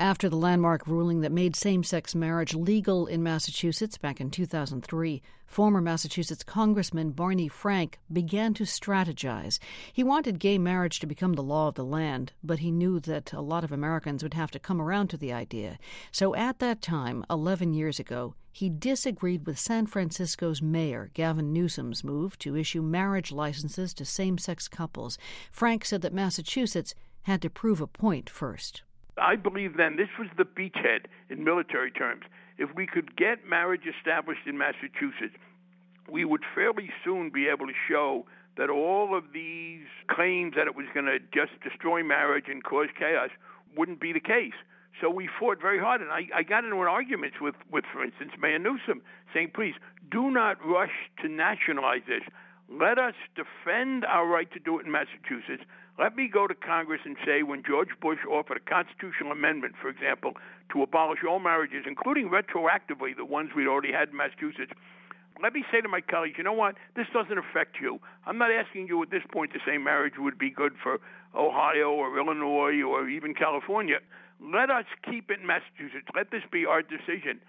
After the landmark ruling that made same-sex marriage legal in Massachusetts back in 2003, former Massachusetts Congressman Barney Frank began to strategize. He wanted gay marriage to become the law of the land, but he knew that a lot of Americans would have to come around to the idea. So at that time, 11 years ago, he disagreed with San Francisco's mayor, Gavin Newsom's move to issue marriage licenses to same-sex couples. Frank said that Massachusetts had to prove a point first. I believe then this was the beachhead in military terms. If we could get marriage established in Massachusetts, we would fairly soon be able to show that all of these claims that it was going to just destroy marriage and cause chaos wouldn't be the case. So we fought very hard, and I got into an argument with, for instance, Mayor Newsom, saying, please, do not rush to nationalize this. Let us defend our right to do it in Massachusetts. Let me go to Congress and say when George Bush offered a constitutional amendment, for example, to abolish all marriages, including retroactively the ones we'd already had in Massachusetts, let me say to my colleagues, you know what? This doesn't affect you. I'm not asking you at this point to say marriage would be good for Ohio or Illinois or even California. Let us keep it in Massachusetts. Let this be our decision.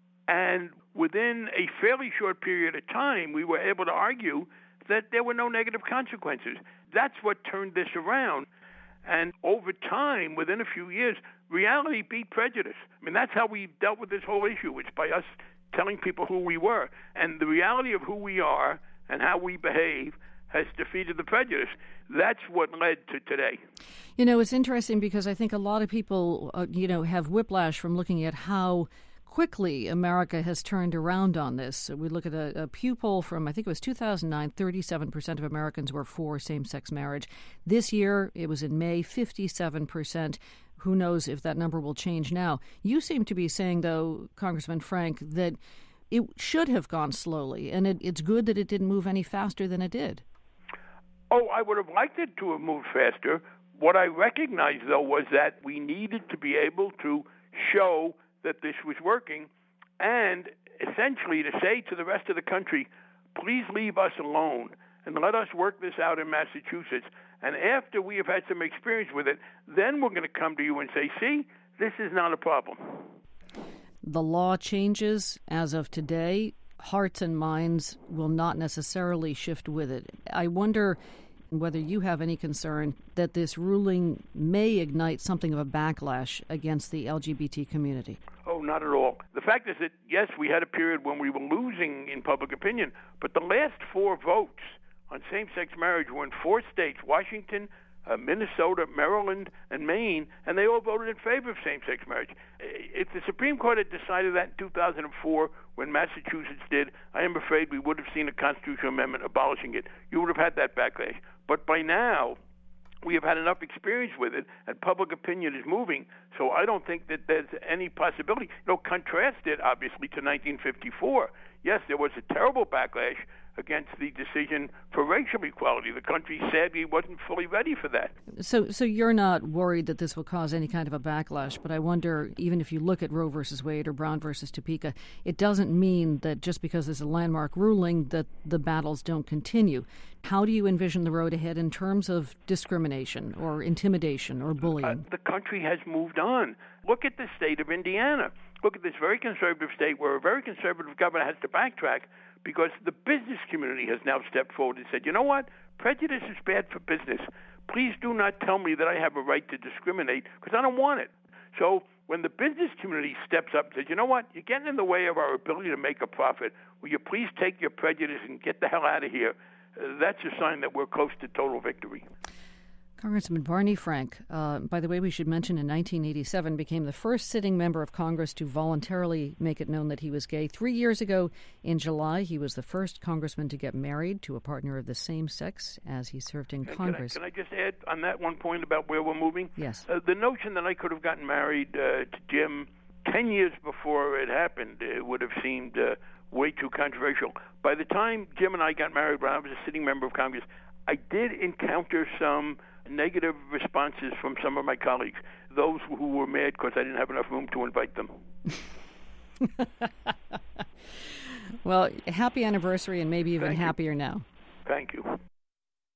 And within a fairly short period of time, we were able to argue that there were no negative consequences. That's what turned this around. And over time, within a few years, reality beat prejudice. I mean, that's how we dealt with this whole issue. It's by us telling people who we were. And the reality of who we are and how we behave has defeated the prejudice. That's what led to today. You know, it's interesting because I think a lot of people, have whiplash from looking at how quickly America has turned around on this. We look at a Pew poll from, I think it was 2009, 37% of Americans were for same-sex marriage. This year, it was in May, 57%. Who knows if that number will change now? You seem to be saying, though, Congressman Frank, that it should have gone slowly, and it's good that it didn't move any faster than it did. Oh, I would have liked it to have moved faster. What I recognized, though, was that we needed to be able to show that this was working, and essentially to say to the rest of the country, please leave us alone and let us work this out in Massachusetts. And after we have had some experience with it, then we're going to come to you and say, see, this is not a problem. The law changes as of today. Hearts and minds will not necessarily shift with it. I wonder whether you have any concern that this ruling may ignite something of a backlash against the LGBT community. Oh, not at all. The fact is that, yes, we had a period when we were losing in public opinion, but the last 4 votes on same-sex marriage were in 4 states, Washington, Minnesota, Maryland, and Maine, and they all voted in favor of same-sex marriage. If the Supreme Court had decided that in 2004, when Massachusetts did, I am afraid we would have seen a constitutional amendment abolishing it. You would have had that backlash. But by now, we have had enough experience with it, and public opinion is moving, so I don't think that there's any possibility. Contrast it, obviously, to 1954. Yes, there was a terrible backlash against the decision for racial equality. The country sadly wasn't fully ready for that. So you're not worried that this will cause any kind of a backlash, but I wonder, even if you look at Roe versus Wade or Brown versus Topeka, it doesn't mean that just because there's a landmark ruling that the battles don't continue. How do you envision the road ahead in terms of discrimination or intimidation or bullying? The country has moved on. Look at the state of Indiana. Look at this very conservative state where a very conservative governor has to backtrack because the business community has now stepped forward and said, you know what? Prejudice is bad for business. Please do not tell me that I have a right to discriminate because I don't want it. So when the business community steps up and says, you know what? You're getting in the way of our ability to make a profit. Will you please take your prejudice and get the hell out of here? That's a sign that we're close to total victory. Congressman Barney Frank, by the way, we should mention in 1987 became the first sitting member of Congress to voluntarily make it known that he was gay. 3 years ago in July, he was the first congressman to get married to a partner of the same sex as he served in Congress. Can I just add on that one point about where we're moving? Yes. The notion that I could have gotten married to Jim 10 years before it happened would have seemed way too controversial. By the time Jim and I got married when I was a sitting member of Congress, I did encounter some negative responses from some of my colleagues, those who were mad because I didn't have enough room to invite them. Well, happy anniversary and maybe even happier now. Thank you.